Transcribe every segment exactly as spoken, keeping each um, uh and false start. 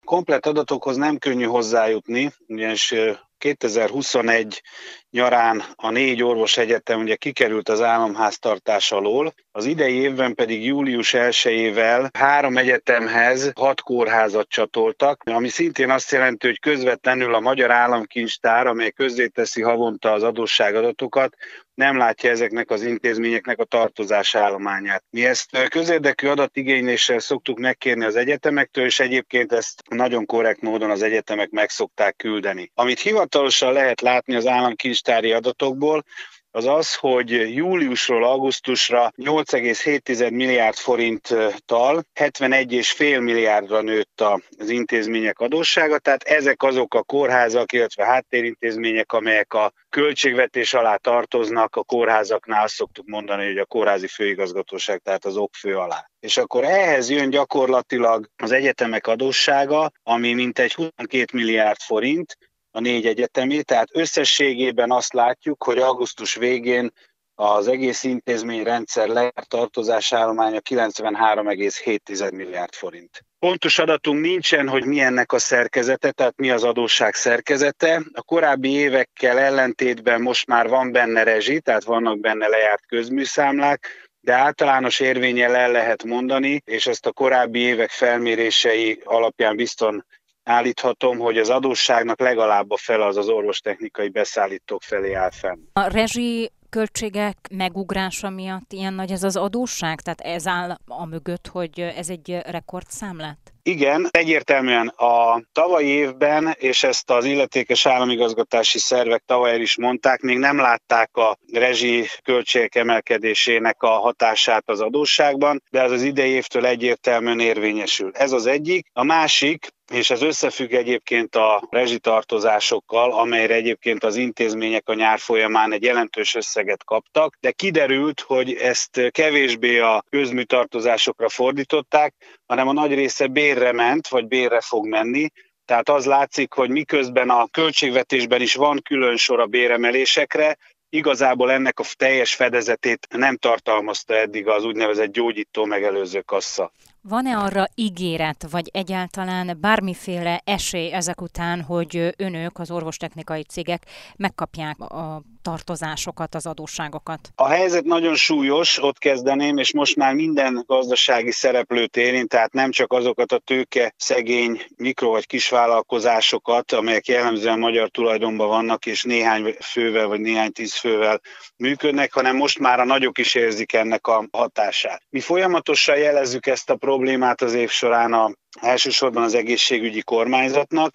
komplett adatokhoz nem könnyű hozzájutni, ugyanis kétezer-huszonegy nyarán a négy orvosegyetem ugye kikerült az államháztartás alól, az idei évben pedig július elsejével három egyetemhez hat kórházat csatoltak, ami szintén azt jelenti, hogy közvetlenül a Magyar Államkincstár, amely közzéteszi havonta az adósságadatokat, nem látja ezeknek az intézményeknek a tartozás állományát. Mi ezt közérdekű adatigényléssel szoktuk megkérni az egyetemektől, és egyébként ezt nagyon korrekt módon az egyetemek meg szokták küldeni. Amit hivatalosan lehet látni az államkincstári adatokból, az az, hogy júliusról augusztusra nyolc egész hét milliárd forinttal hetvenegy egész öt milliárdra nőtt az intézmények adóssága, tehát ezek azok a kórházak, illetve háttérintézmények, amelyek a költségvetés alá tartoznak, a kórházaknál azt szoktuk mondani, hogy a kórházi főigazgatóság, tehát az okfő alá. És akkor ehhez jön gyakorlatilag az egyetemek adóssága, ami mintegy huszonkét milliárd forint, a négy egyetemé, tehát összességében azt látjuk, hogy augusztus végén az egész intézményrendszer lejárt tartozásállománya kilencvenhárom egész hét milliárd forint. Pontos adatunk nincsen, hogy mi ennek a szerkezete, tehát mi az adósság szerkezete. A korábbi évekkel ellentétben most már van benne rezsi, tehát vannak benne lejárt közműszámlák, de általános érvénnyel el lehet mondani, és ezt a korábbi évek felmérései alapján bizton állíthatom, hogy az adósságnak legalább a fele az az orvostechnikai beszállítók felé áll fenn. A rezsi költségek megugrása miatt ilyen nagy ez az adósság? Tehát ez áll a mögött, hogy ez egy rekordszám lett? Igen, egyértelműen a tavalyi évben, és ezt az illetékes államigazgatási szervek tavaly is mondták, még nem látták a rezsi költségek emelkedésének a hatását az adósságban, de ez az idei évtől egyértelműen érvényesül. Ez az egyik. A másik, és ez összefügg egyébként a rezsitartozásokkal, amelyre egyébként az intézmények a nyár folyamán egy jelentős összeget kaptak, de kiderült, hogy ezt kevésbé a közműtartozásokra fordították, hanem a nagy része bérre ment, vagy bérre fog menni. Tehát az látszik, hogy miközben a költségvetésben is van külön sor a béremelésekre, igazából ennek a teljes fedezetét nem tartalmazta eddig az úgynevezett gyógyító megelőző kassa. Van-e arra ígéret, vagy egyáltalán bármiféle esély ezek után, hogy önök, az orvostechnikai cégek megkapják a tartozásokat, az adósságokat? A helyzet nagyon súlyos, ott kezdeném, és most már minden gazdasági szereplőt érint, tehát nem csak azokat a tőke szegény mikro- vagy kisvállalkozásokat, amelyek jellemzően magyar tulajdonban vannak, és néhány fővel vagy néhány tíz fővel működnek, hanem most már a nagyok is érzik ennek a hatását. Mi folyamatosan jelezzük ezt a problémát az év során a, elsősorban az egészségügyi kormányzatnak.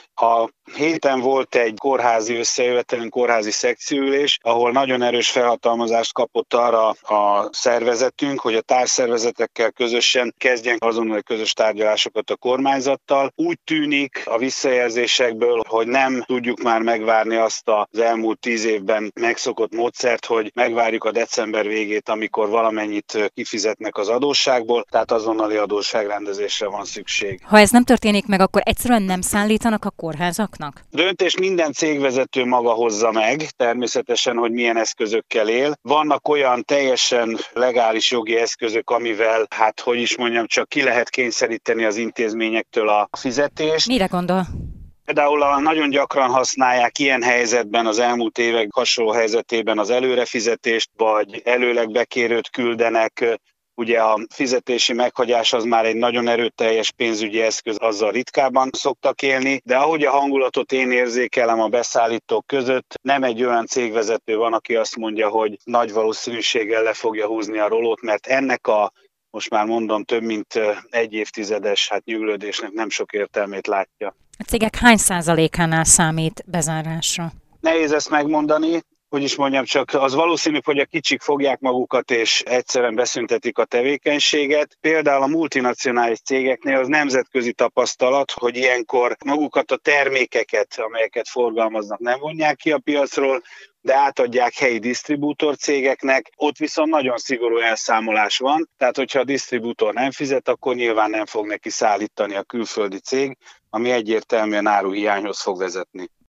A héten volt egy kórházi összejövetelünk, kórházi szekcióülés, ahol nagyon erős felhatalmazást kapott arra a szervezetünk, hogy a társszervezetekkel közösen kezdjen azonnal közös tárgyalásokat a kormányzattal. Úgy tűnik a visszajelzésekből, hogy nem tudjuk már megvárni azt az elmúlt tíz évben megszokott módszert, hogy megvárjuk a december végét, amikor valamennyit kifizetnek az adósságból, tehát azonnali adósságrendezésre van szükség. Ha ez nem történik meg, akkor egyszerűen nem szállítanak a kórházaknak? Döntés minden cégvezető maga hozza meg, természetesen, hogy milyen eszközökkel él. Vannak olyan teljesen legális jogi eszközök, amivel, hát hogy is mondjam, csak ki lehet kényszeríteni az intézményektől a fizetést. Mire gondol? Például nagyon gyakran használják ilyen helyzetben, az elmúlt évek hasonló helyzetében az előrefizetést, vagy előleg bekérőt küldenek. Ugye a fizetési meghagyás az már egy nagyon erőteljes pénzügyi eszköz, azzal ritkában szoktak élni, de ahogy a hangulatot én érzékelem a beszállítók között, nem egy olyan cégvezető van, aki azt mondja, hogy nagy valószínűséggel le fogja húzni a rolót, mert ennek a, most már mondom, több mint egy évtizedes hát nyüglődésnek nem sok értelmét látja. A cégek hány százalékánál számít bezárásra? Nehéz ezt megmondani. Hogy is mondjam, csak az valószínű, hogy a kicsik fogják magukat és egyszerűen beszüntetik a tevékenységet. Például a multinacionális cégeknél az nemzetközi tapasztalat, hogy ilyenkor magukat a termékeket, amelyeket forgalmaznak, nem vonják ki a piacról, de átadják helyi disztribútor cégeknek, ott viszont nagyon szigorú elszámolás van, tehát hogyha a disztribútor nem fizet, akkor nyilván nem fog neki szállítani a külföldi cég, ami egyértelműen áruhiányhoz fog vezetni.